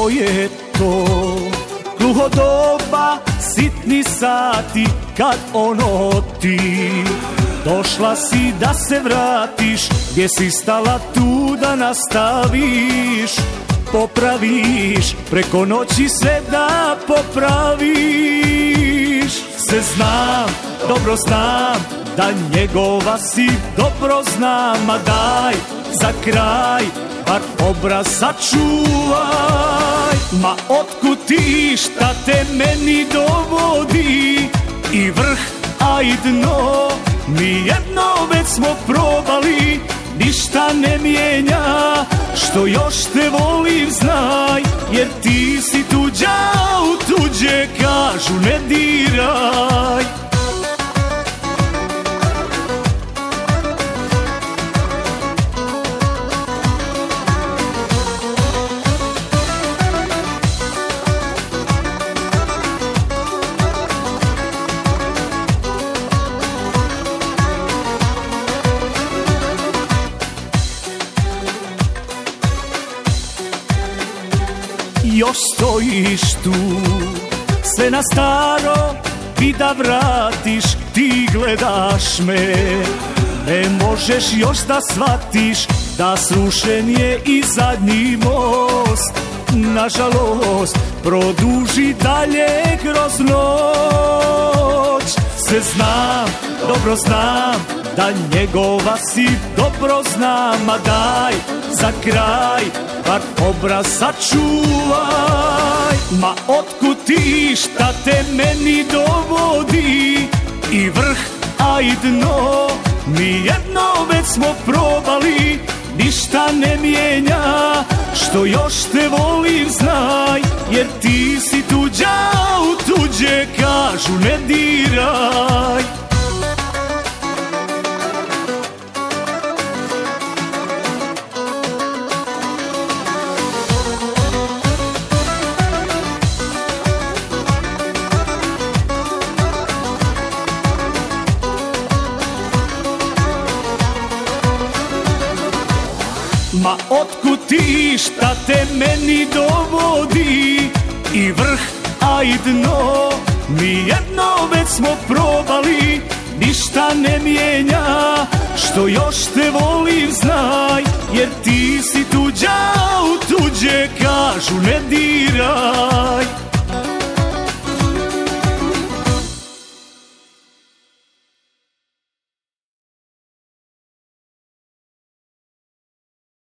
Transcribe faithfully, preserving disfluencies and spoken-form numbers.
što je to? Gluho doba, sitni sati, kad ono ti došla si da se vratiš, gdje si stala tu da nastaviš, popraviš, preko noći sve da popraviš. Se znam, dobro znam, da njegova si, dobro znam, a daj za kraj, bar obraz sačuvaj. Ma otkud ti, šta te meni dovodi, i vrh, a i dno, mi jedno već smo probali, ništa ne mijenja, što još te volim znaj, jer ti si tuđa, u tuđe kažu ne diraj. Još stojiš tu, sve na staro, ti da vratiš, ti gledaš me. Ne možeš još da shvatiš, da srušen je i zadnji most. Nažalost, produži dalje kroz noć. Se znam, dobro znam, da njegova si, dobro znam, a daj za kraj, bar obraz sačuvaj. Ma otkud ti, šta te meni dovodi, i vrh, a i dno, mi jedno već smo probali, ništa ne mijenja, što još te volim znaj, jer ti si tuđa, u tuđe kažu ne diraj. Ma otkud ti, šta te meni dovodi, i vrh, a i dno, mi jedno već smo probali, ništa ne mijenja, što još te volim znaj, jer ti si tuđa,